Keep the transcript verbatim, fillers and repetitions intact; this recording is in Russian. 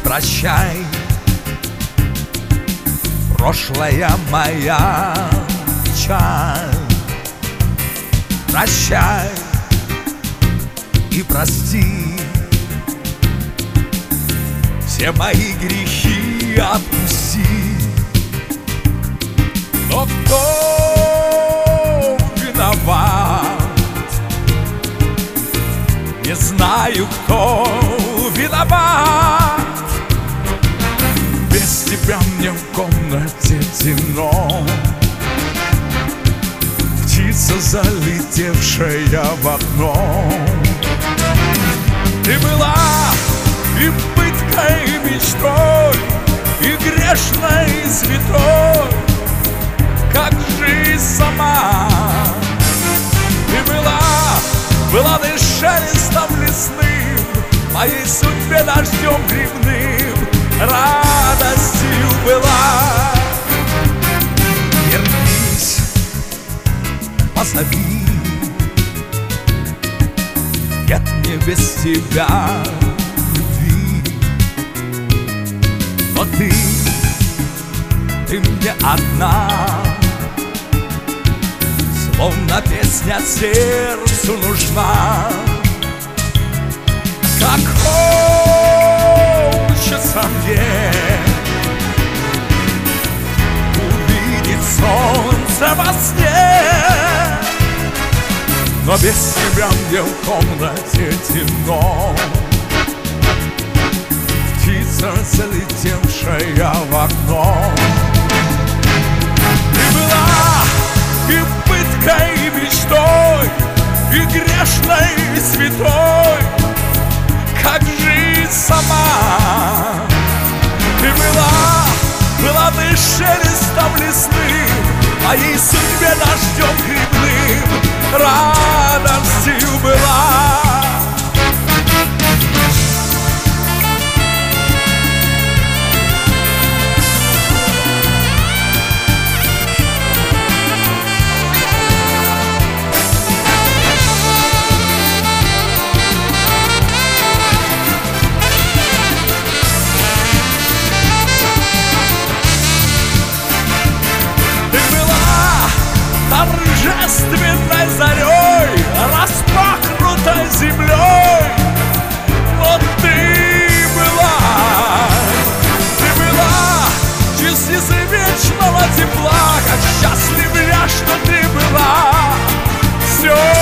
прощай, прошлая моя печаль. Прощай и прости, все мои грехи отпусти. Но кто виноват? Не знаю, кто виноват. Без тебя мне в комнате темно, птица, залетевшая в окно. Ты была и пыткой, и мечтой, и грешной, и святой, как жизнь сама. Ты была, была ты шелестом лесным, моей судьбе дождем грибным, радостью была. Вернись, позови, нет мне без тебя любви. Но ты, ты мне одна, словно песня сердцу нужна. Как хочется мне увидеть солнце во сне, но без тебя мне в комнате темно. Птица, залетевшая в окно. Ты была и пыткой, и мечтой, и грешной, и святой, как жизнь сама. Ты была, была ты шелестом лесным, моей судьбе дождем грибным, радостью была. Торжественной зарей, распахнутой землей. Но ты была, ты была частица вечного тепла, как счастлив я, что ты была. Все